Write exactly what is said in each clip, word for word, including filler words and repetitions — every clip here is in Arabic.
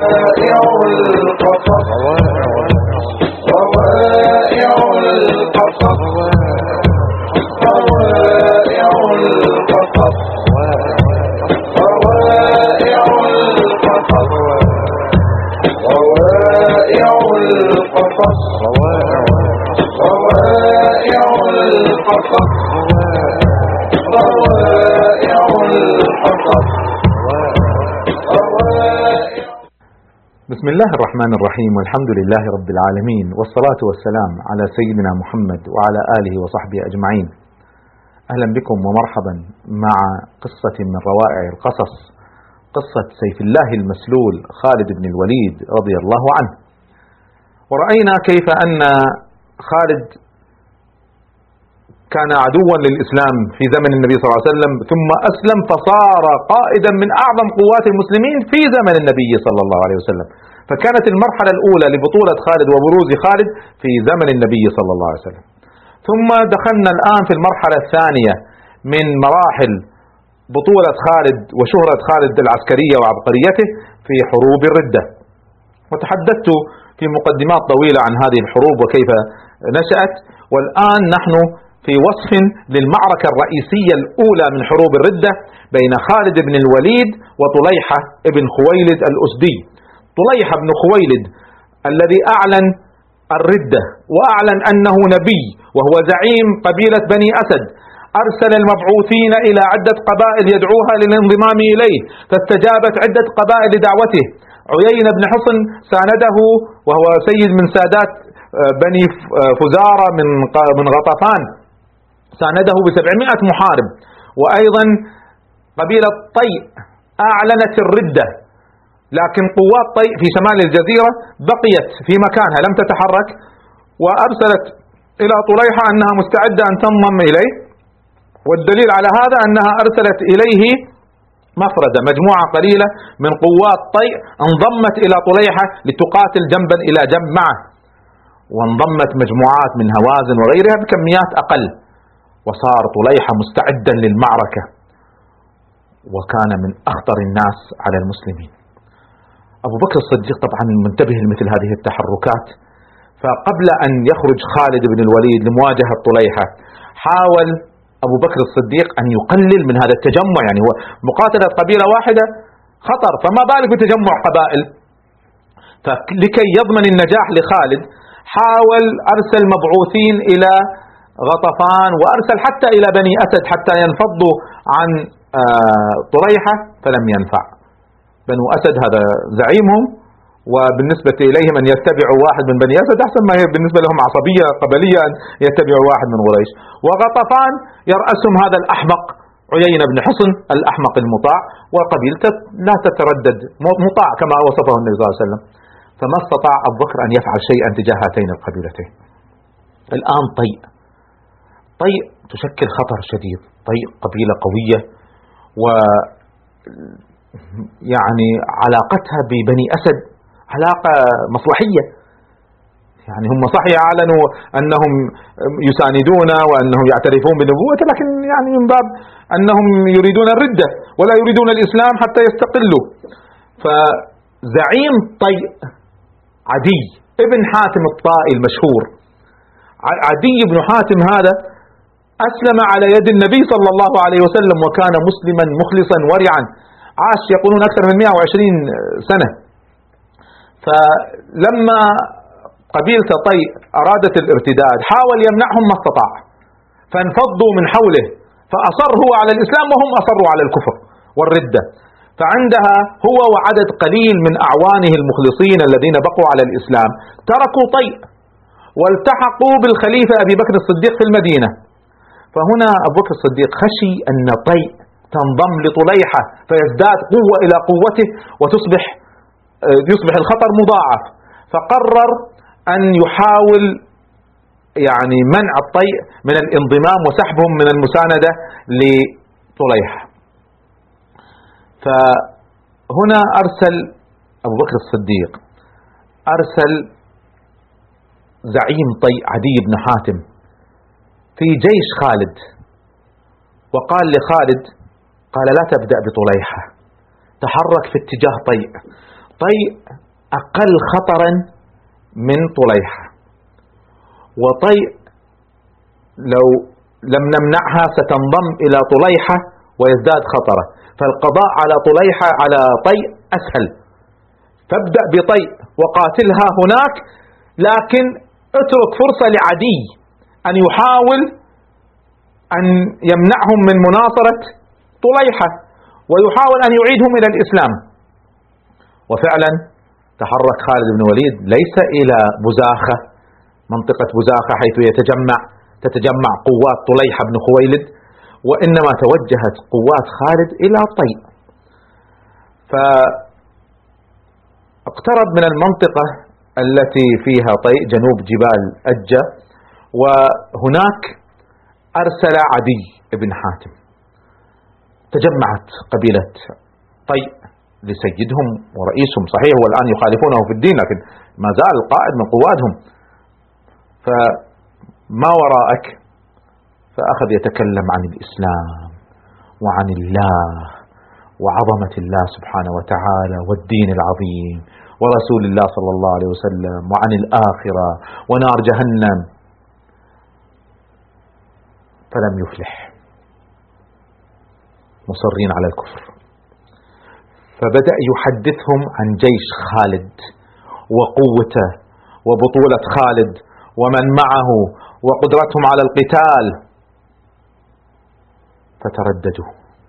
روائع القصص روائع القصص روائع القصص روائع القصص روائع القصص روائع القصص روائع القصص. بسم الله الرحمن الرحيم، والحمد لله رب العالمين، والصلاة والسلام على سيدنا محمد وعلى آله وصحبه أجمعين. أهلا بكم ومرحبا مع قصة من روائع القصص، قصة سيف الله المسلول خالد بن الوليد رضي الله عنه. ورأينا كيف أن خالد كان عدوا للإسلام في زمن النبي صلى الله عليه وسلم، ثم أسلم فصار قائدا من أعظم قوات المسلمين في زمن النبي صلى الله عليه وسلم. فكانت المرحلة الأولى لبطولة خالد وبروز خالد في زمن النبي صلى الله عليه وسلم. ثم دخلنا الآن في المرحلة الثانية من مراحل بطولة خالد وشهرة خالد العسكرية وعبقريته في حروب الردة، وتحدثت في مقدمات طويلة عن هذه الحروب وكيف نشأت. والآن نحن في وصف للمعركة الرئيسية الأولى من حروب الردة بين خالد بن الوليد وطليحة بن خويلد الأسدي. طليحة بن خويلد الذي أعلن الردة وأعلن أنه نبي وهو زعيم قبيلة بني أسد، أرسل المبعوثين إلى عدة قبائل يدعوها للانضمام إليه، فاستجابت عدة قبائل لدعوته. عيينة بن حصن سانده وهو سيد من سادات بني فزارة من من غطفان، سانده بسبعمائة محارب. وأيضا قبيلة طيء أعلنت الردة، لكن قوات طيء في شمال الجزيرة بقيت في مكانها لم تتحرك، وأرسلت إلى طليحة أنها مستعدة أن تنضم إليه. والدليل على هذا أنها أرسلت إليه مفردة، مجموعة قليلة من قوات طيء انضمت إلى طليحة لتقاتل جنبا إلى جنب معه، وانضمت مجموعات من هوازن وغيرها بكميات أقل، وصار طليحة مستعدا للمعركة، وكان من أخطر الناس على المسلمين. أبو بكر الصديق طبعا منتبه لمثل هذه التحركات، فقبل أن يخرج خالد بن الوليد لمواجهة طليحة حاول أبو بكر الصديق أن يقلل من هذا التجمع، يعني هو مقاتلة قبيلة واحدة خطر، فما بالك بتجمع قبائل. فلكي يضمن النجاح لخالد حاول أرسل مبعوثين إلى غطفان، وأرسل حتى إلى بني أسد حتى ينفضوا عن طليحة، فلم ينفع. بنو أسد هذا زعيمهم، وبالنسبة إليهم أن يتبعوا واحد من بني أسد أحسن ما هي بالنسبة لهم عصبية قبلية أن يتبعوا واحد من قريش. وغطفان يرأسهم هذا الأحمق عيينة بن حصن الأحمق المطاع، وقبيلته لا تتردد، مطاع كما وصفه النبي صلى الله عليه وسلم. فما استطاع أبو بكر أن يفعل شيئا تجاه هاتين القبيلتين. الآن طيء طيء تشكل خطر شديد. طيء قبيلة قوية، و يعني علاقتها ببني أسد علاقة مصلحية، يعني هم صحيح أعلنوا أنهم يساندون وأنهم يعترفون بنبوته، لكن يعني من باب أنهم يريدون الردة ولا يريدون الإسلام حتى يستقلوا. فزعيم طيء عدي ابن حاتم الطائي المشهور، عدي بن حاتم هذا أسلم على يد النبي صلى الله عليه وسلم، وكان مسلما مخلصا ورعا، عاش يقولون أكثر من مئة وعشرين سنة. فلما قبيلة طيء أرادت الارتداد حاول يمنعهم ما استطاع، فانفضوا من حوله، فأصر هو على الإسلام وهم أصروا على الكفر والردة. فعندها هو وعدد قليل من أعوانه المخلصين الذين بقوا على الإسلام تركوا طيء والتحقوا بالخليفة أبي بكر الصديق في المدينة. فهنا أبو بكر الصديق خشي أن طيء تنضم لطليحة فيزداد قوة إلى قوته وتصبح يصبح الخطر مضاعف، فقرر أن يحاول يعني منع الطيء من الانضمام وسحبهم من المساندة لطليحة. فهنا أرسل أبو بكر الصديق أرسل زعيم طيء عدي بن حاتم في جيش خالد، وقال لخالد قال لا تبدأ بطليحة، تحرك في اتجاه طيء. طيء أقل خطرا من طليحة، وطيء لو لم نمنعها ستنضم إلى طليحة ويزداد خطرا، فالقضاء على طليحة على طيء أسهل. فابدأ بطيء وقاتلها هناك، لكن اترك فرصة لعدي أن يحاول أن يمنعهم من مناصرة طليحة ويحاول أن يعيدهم إلى الإسلام. وفعلا تحرك خالد بن وليد ليس إلى بزاخة، منطقة بزاخة حيث يتجمع تتجمع قوات طليحة بن خويلد، وإنما توجهت قوات خالد إلى طيء. فاقترب من المنطقة التي فيها طيء جنوب جبال أجة، وهناك أرسل عدي بن حاتم. تجمعت قبيلة طيء لسيدهم ورئيسهم، صحيح والآن يخالفونه في الدين لكن ما زال قائد من قوادهم. فما وراءك؟ فأخذ يتكلم عن الإسلام وعن الله وعظمة الله سبحانه وتعالى والدين العظيم ورسول الله صلى الله عليه وسلم وعن الآخرة ونار جهنم، فلم يفلح، مصرين على الكفر. فبدأ يحدثهم عن جيش خالد وقوته وبطولة خالد ومن معه وقدرتهم على القتال، فترددوا.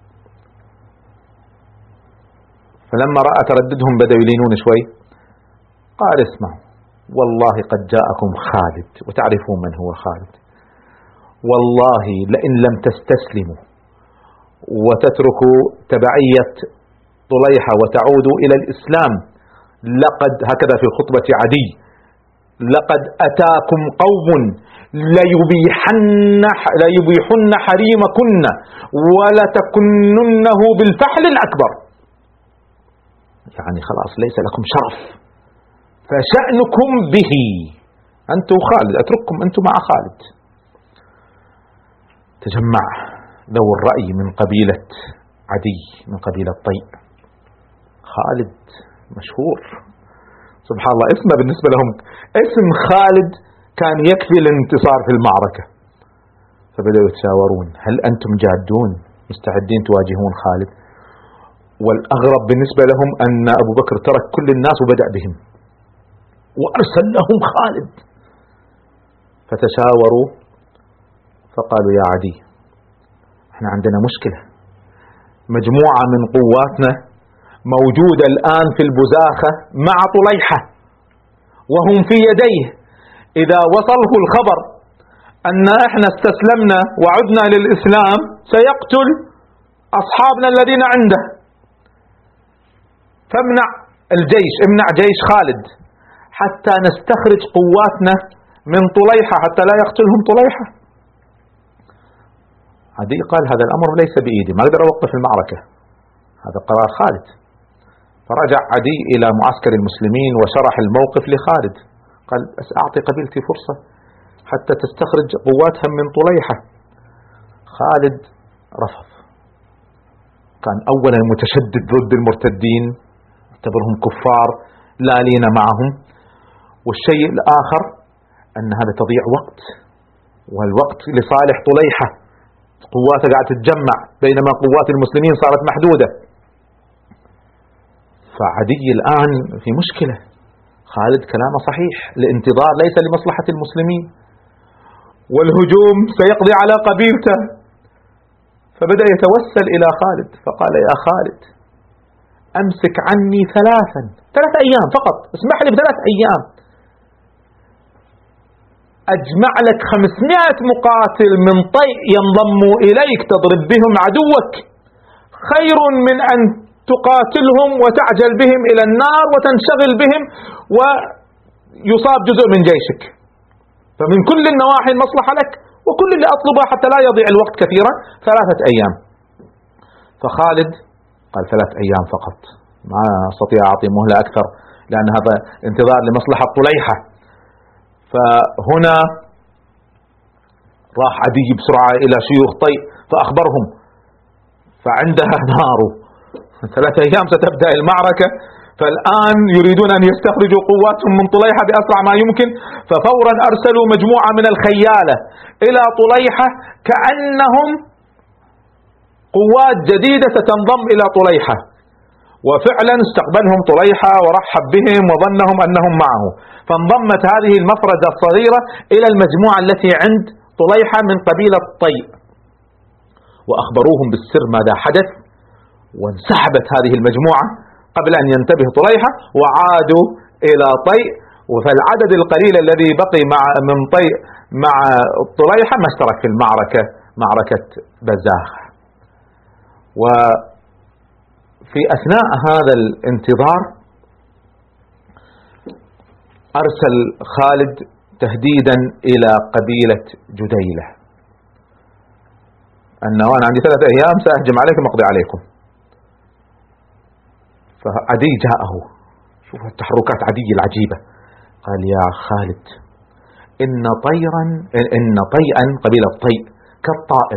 فلما رأى ترددهم بدأوا يلينون شوي، قال اسمعوا والله قد جاءكم خالد، وتعرفون من هو خالد، والله لئن لم تستسلموا وتتركوا تبعية طليحة وتعودوا إلى الإسلام لقد، هكذا في الخطبة عدي، لقد أتاكم قوم ليبيحن ليبيحن حريمكن ولتكننه بالفحل الأكبر. يعني خلاص ليس لكم شرف، فشأنكم به، أنتم خالد، أترككم أنتم مع خالد. تجمع ذو الرأي من قبيلة عدي من قبيلة طيء. خالد مشهور سبحان الله، اسمه بالنسبة لهم اسم خالد كان يكفي الانتصار في المعركة. فبدأوا يتشاورون، هل أنتم جادون مستعدين تواجهون خالد؟ والأغرب بالنسبة لهم أن أبو بكر ترك كل الناس وبدأ بهم وأرسل لهم خالد. فتشاوروا فقالوا يا عدي احنا عندنا مشكلة، مجموعة من قواتنا موجودة الآن في البزاخة مع طليحة وهم في يديه، إذا وصله الخبر أن احنا استسلمنا وعدنا للإسلام سيقتل أصحابنا الذين عنده، فامنع الجيش، امنع جيش خالد حتى نستخرج قواتنا من طليحة حتى لا يقتلهم طليحة. عدي قال هذا الأمر ليس بإيدي، ما أقدر أوقف المعركة، هذا قرار خالد. فرجع عدي إلى معسكر المسلمين وشرح الموقف لخالد، قال أعطي قبيلتي فرصة حتى تستخرج قواتهم من طليحة. خالد رفض، كان أولا متشدد ضد المرتدين، اعتبرهم كفار لا لين معهم، والشيء الآخر أن هذا تضيع وقت، والوقت لصالح طليحة، قواته قاعدة تتجمع بينما قوات المسلمين صارت محدودة. فعدي الآن في مشكلة. خالد كلامه صحيح، الانتظار ليس لمصلحة المسلمين والهجوم سيقضي على قبيلته. فبدأ يتوسل إلى خالد فقال يا خالد أمسك عني ثلاثا ثلاث أيام فقط، اسمح لي بثلاث أيام أجمع لك خمسمائة مقاتل من طيء ينضموا إليك تضرب بهم عدوك، خير من أن تقاتلهم وتعجل بهم إلى النار وتنشغل بهم ويصاب جزء من جيشك. فمن كل النواحي المصلحة لك، وكل اللي أطلبه حتى لا يضيع الوقت كثيرا ثلاثة أيام. فخالد قال ثلاث أيام فقط، ما أستطيع أعطي مهلة أكثر لأن هذا انتظار لمصلحة طليحة. فهنا راح عدي بسرعة إلى شيوخ طيء فأخبرهم، فعندها نار ثلاثة أيام ستبدأ المعركة، فالآن يريدون أن يستخرجوا قواتهم من طليحة بأسرع ما يمكن، ففورا أرسلوا مجموعة من الخيالة إلى طليحة كأنهم قوات جديدة ستنضم إلى طليحة. وفعلا استقبلهم طليحة ورحب بهم وظنهم أنهم معه، فانضمت هذه المفرزة الصغيرة إلى المجموعة التي عند طليحة من قبيلة طيء، وأخبروهم بالسر ماذا حدث، وانسحبت هذه المجموعة قبل أن ينتبه طليحة وعادوا إلى طيء. فالعدد القليل الذي بقي مع من طيء مع طليحة ما اشترك في المعركة، معركة بزاخ. وفي أثناء هذا الانتظار أرسل خالد تهديدا إلى قبيلة جديلة أنه أنا عندي ثلاثة أيام سأهجم عليكم وأقضي عليكم. فعدي جاءه، شوف التحركات عدي العجيبة، قال يا خالد إن طيرا إن طيئا قبيلة طيء كالطائر،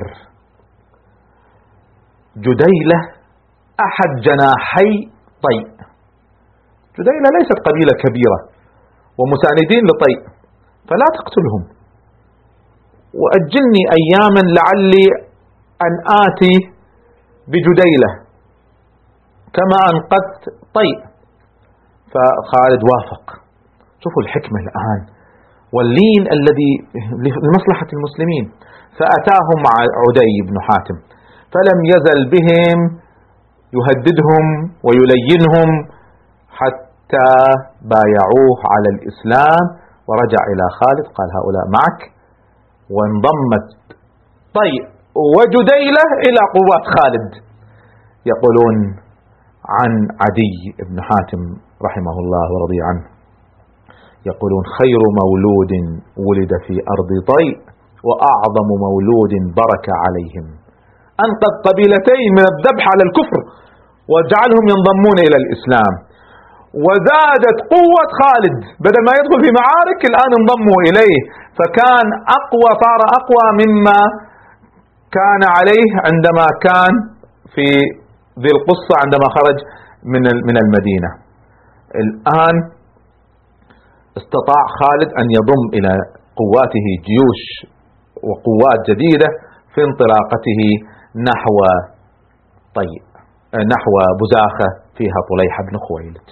جديلة أحد جناحي طيء. جديلة ليست قبيلة كبيرة ومساندين لطيء، فلا تقتلهم وأجلني أياما لعلي أن آتي بجديلة كما أنقذت طيء. فخالد وافق. شوفوا الحكمة الآن واللين الذي لمصلحة المسلمين. فأتاهم مع عدي بن حاتم فلم يزل بهم يهددهم ويلينهم حتى بايعوه على الإسلام، ورجع إلى خالد قال هؤلاء معك، وانضمت طيء وجديلة إلى قوات خالد. يقولون عن عدي بن حاتم رحمه الله ورضي عنه، يقولون خير مولود ولد في أرض طيء وأعظم مولود برك عليهم، أنقذ قبيلتين من الذبح على الكفر وجعلهم ينضمون إلى الإسلام، وزادت قوة خالد، بدل ما يدخل في معارك الآن انضموا إليه، فكان أقوى، صار أقوى مما كان عليه عندما كان في ذي القصة عندما خرج من من المدينة. الآن استطاع خالد أن يضم إلى قواته جيوش وقوات جديدة في انطلاقته نحو طيء، نحو بزاخة فيها طليحة بن خويلد.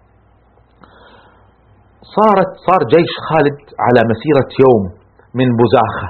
صارت صار جيش خالد على مسيرة يوم من بزاخة،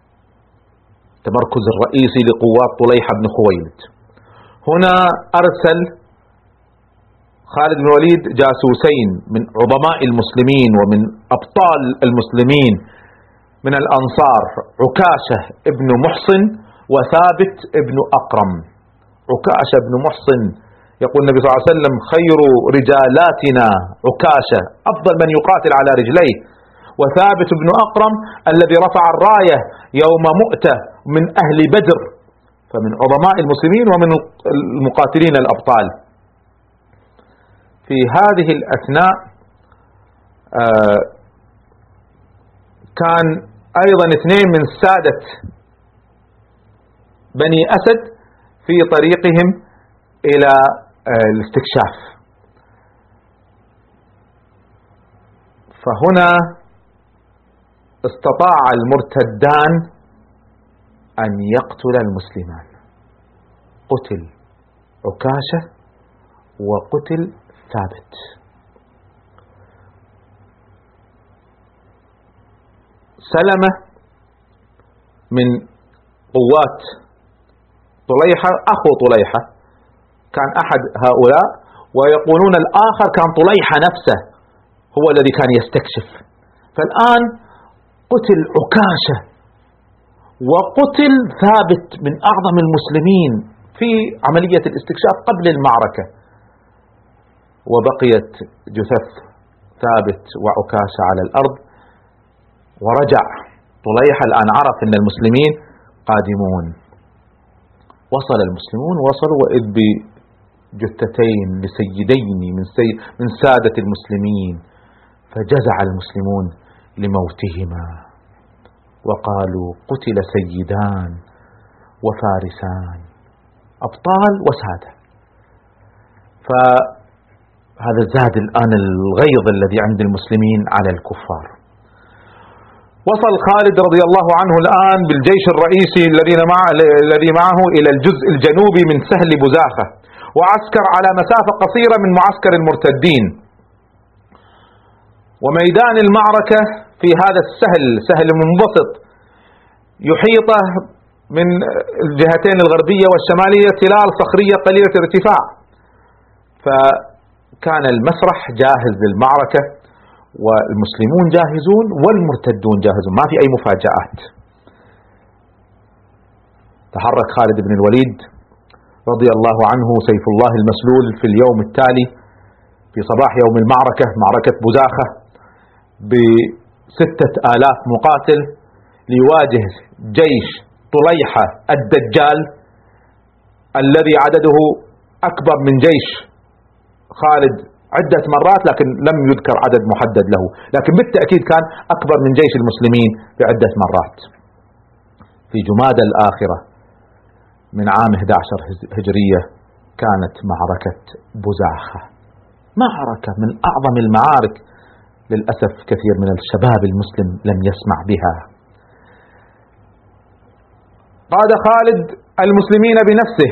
تمركز الرئيسي لقوات طليحة بن خويلد. هنا أرسل خالد بن الوليد جاسوسين من عظماء المسلمين ومن أبطال المسلمين من الأنصار، عكاشة ابن محصن وثابت ابن أقرم. عكاشة ابن محصن يقول النبي صلى الله عليه وسلم خير رجالاتنا عكاشة، أفضل من يقاتل على رجليه، وثابت ابن أقرم الذي رفع الراية يوم مؤتة من أهل بدر، فمن عظماء المسلمين ومن المقاتلين الأبطال. في هذه الأثناء آه كان أيضا اثنين من سادة بني أسد في طريقهم إلى آه الاستكشاف. فهنا استطاع المرتدان أن يقتل المسلمان، قتل عكاشة وقتل ثابت. سلمة من قوات طليحة أخو طليحة كان أحد هؤلاء، ويقولون الآخر كان طليحة نفسه هو الذي كان يستكشف. فالآن قتل عكاشة وقتل ثابت من أعظم المسلمين في عملية الاستكشاف قبل المعركة، وبقيت جثث ثابت وعكاشة على الأرض. ورجع طليحة الآن عرف أن المسلمين قادمون. وصل المسلمون وصلوا وإذ بجثتين لسيدين من, سي من سادة المسلمين، فجزع المسلمون لموتهما وقالوا قتل سيدان وفارسان، أبطال وسادة. ف هذا زاد الآن الغيظ الذي عند المسلمين على الكفار. وصل خالد رضي الله عنه الآن بالجيش الرئيسي الذين معه الذي معه إلى الجزء الجنوبي من سهل بزاخة، وعسكر على مسافة قصيرة من معسكر المرتدين. وميدان المعركة في هذا السهل، سهل منبسط، يحيطه من الجهتين الغربية والشمالية تلال صخرية قليلة الارتفاع، فكان المسرح جاهز للمعركة، والمسلمون جاهزون والمرتدون جاهزون، ما في أي مفاجآت. تحرك خالد بن الوليد رضي الله عنه سيف الله المسلول في اليوم التالي في صباح يوم المعركة، معركة بزاخة، بستة آلاف مقاتل ليواجه جيش طليحة الدجال الذي عدده أكبر من جيش خالد عدة مرات، لكن لم يذكر عدد محدد له، لكن بالتأكيد كان أكبر من جيش المسلمين بعدة مرات. في جمادى الآخرة من عام أحد عشر هجرية كانت معركة بزاخة، معركة من أعظم المعارك، للأسف كثير من الشباب المسلم لم يسمع بها. قاد خالد المسلمين بنفسه،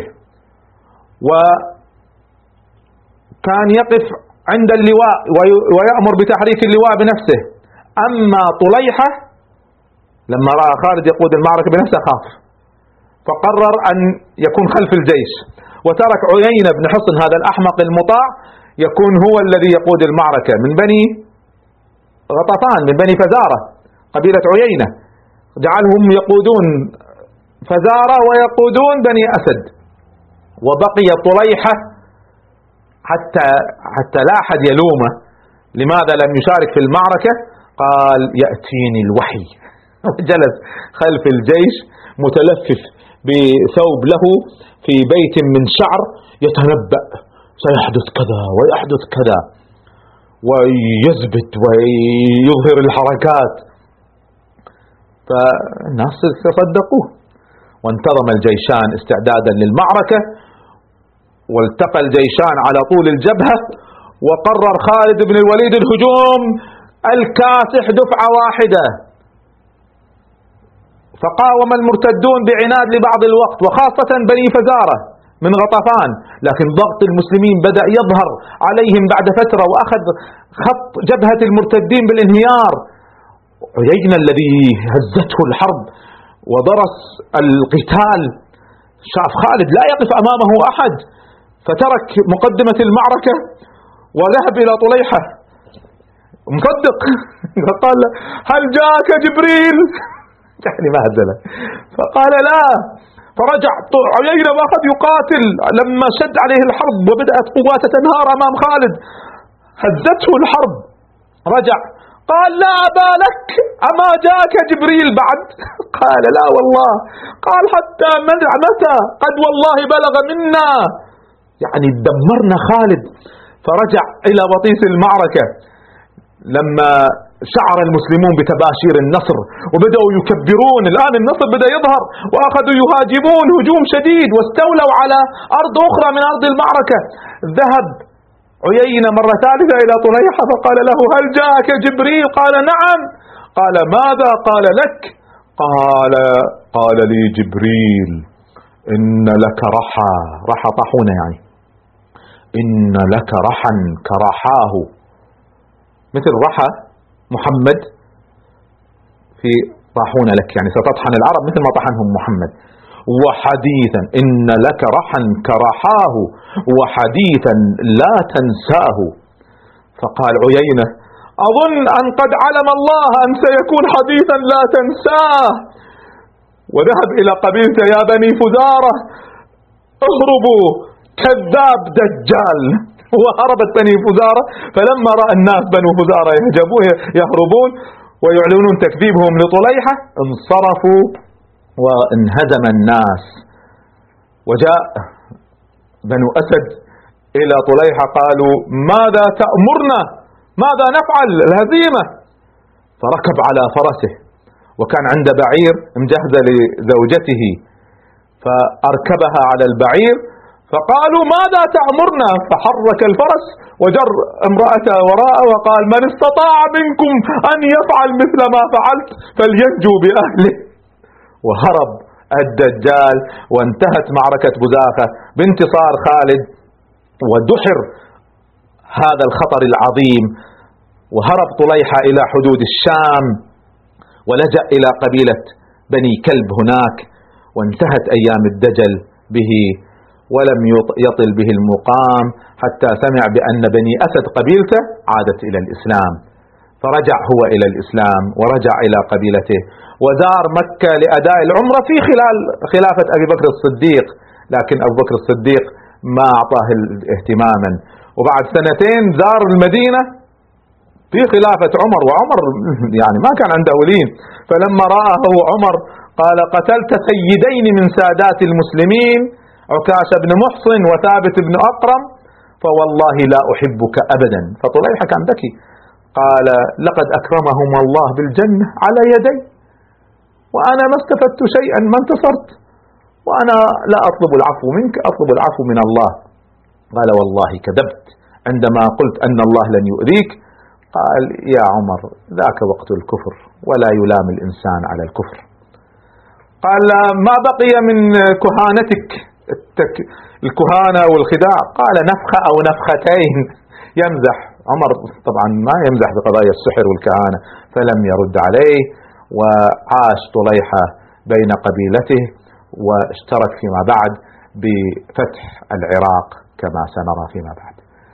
وكان يقف عند اللواء ويأمر بتحريك اللواء بنفسه. أما طليحة لما رأى خالد يقود المعركة بنفسه خاف، فقرر أن يكون خلف الجيش، وترك عيينة بن حصن هذا الأحمق المطاع يكون هو الذي يقود المعركة من بني غطفان، من بني فزارة قبيلة عيينة، جعلهم يقودون فزارة ويقودون بني أسد. وبقي طليحة حتى حتى لا أحد يلومه لماذا لم يشارك في المعركة، قال يأتيني الوحي. جلس خلف الجيش متلفف بثوب له في بيت من شعر يتنبأ سيحدث كذا ويحدث كذا، ويثبت ويظهر الحركات، فالناس تصدقوه. وانتظم الجيشان استعدادا للمعركة، والتقى الجيشان على طول الجبهة، وقرر خالد بن الوليد الهجوم الكاسح دفعة واحدة، فقاوم المرتدون بعناد لبعض الوقت، وخاصة بني فزارة من غطفان، لكن ضغط المسلمين بدأ يظهر عليهم بعد فترة، وأخذ خط جبهة المرتدين بالانهيار. عيينة الذي هزته الحرب ودرس القتال شاف خالد لا يقف أمامه أحد، فترك مقدمة المعركة وذهب إلى طليحة مصدق فقال له هل جاءك جبريل؟ يعني ما هزله، فقال لا. فرجع عيينة وأخذ يقاتل، لما شد عليه الحرب وبدأت قواته تنهار أمام خالد هزته الحرب، رجع قال لا أبا لك، أما جاءك جبريل بعد؟ قال لا والله. قال حتى متى؟ قد والله بلغ منا، يعني دمرنا خالد. فرجع إلى وطيس المعركة لما شعر المسلمون بتباشير النصر وبدأوا يكبرون، الآن النصر بدأ يظهر، وأخذوا يهاجمون هجوم شديد واستولوا على أرض أخرى من أرض المعركة. ذهب عيينة مرة ثالثة إلى طليحة فقال له هل جاءك جبريل؟ قال نعم. قال ماذا قال لك؟ قال قال لي جبريل إن لك رحى، رحى طاحونة يعني، إن لك رحا كرحاه، مثل رحى محمد في طاحونة لك، يعني ستطحن العرب مثل ما طحنهم محمد. وحديثا إن لك رحا كرحاه وحديثا لا تنساه. فقال عيينة أظن أن قد علم الله أن سيكون حديثا لا تنساه. وذهب إلى قبيلته يا بني فزارة اهربوا كذاب دجال، وهربت بني فزارة. فلما رأى الناس بنو فزارة يهجبون يهربون ويعلنون تكذيبهم لطليحة انصرفوا وانهزم الناس. وجاء بنو أسد إلى طليحة قالوا ماذا تأمرنا؟ ماذا نفعل؟ الهزيمة. فركب على فرسه، وكان عند بعير مجهزة لزوجته، فأركبها على البعير فقالوا ماذا تأمرنا؟ فحرك الفرس وجر امرأته وراءه وقال من استطاع منكم أن يفعل مثل ما فعلت فلينجو بأهله. وهرب الدجال وانتهت معركة بزاخة بانتصار خالد ودحر هذا الخطر العظيم. وهرب طليحة إلى حدود الشام ولجأ إلى قبيلة بني كلب هناك، وانتهت أيام الدجل به ولم يطل به المقام حتى سمع بأن بني أسد قبيلته عادت إلى الإسلام، فرجع هو إلى الإسلام ورجع إلى قبيلته وزار مكة لأداء العمرة في خلال خلافة أبي بكر الصديق، لكن أبو بكر الصديق ما أعطاه اهتماما. وبعد سنتين زار المدينة في خلافة عمر، وعمر يعني ما كان عنده ولين، فلما رآه عمر قال قتلت سيدين من سادات المسلمين عكاشة بن محصن وثابت بن أقرم فوالله لا أحبك أبدا. فطليحة كان ذكي قال لقد أكرمهم الله بالجنة على يدي وأنا ما استفدت شيئا، ما انتصرت، وأنا لا أطلب العفو منك، أطلب العفو من الله. قال والله كذبت عندما قلت أن الله لن يؤذيك. قال يا عمر ذاك وقت الكفر ولا يلام الإنسان على الكفر. قال ما بقي من كهانتك الكهانة والخداع؟ قال نفخة أو نفختين، يمزح. عمر طبعا ما يمزح بقضايا السحر والكهانة، فلم يرد عليه، وعاش طليحة بين قبيلته واشترك فيما بعد بفتح العراق كما سنرى فيما بعد.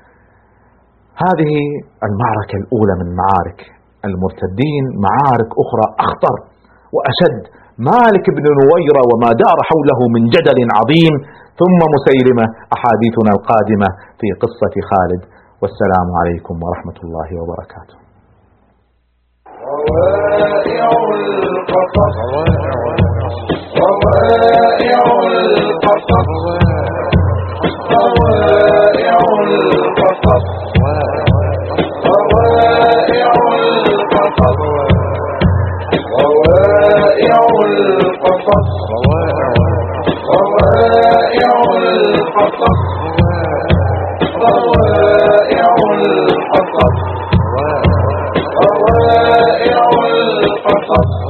هذه المعركة الأولى من معارك المرتدين. معارك أخرى أخطر وأشد، مالك بن نويرة وما دار حوله من جدل عظيم، ثم مسيلمة، أحاديثنا القادمة في قصة خالد. والسلام عليكم ورحمة الله وبركاته. روائع القصص روائع القصص روائع القصص روائع القصص روائع القصص روائع القصص روائع القصص روائع القصص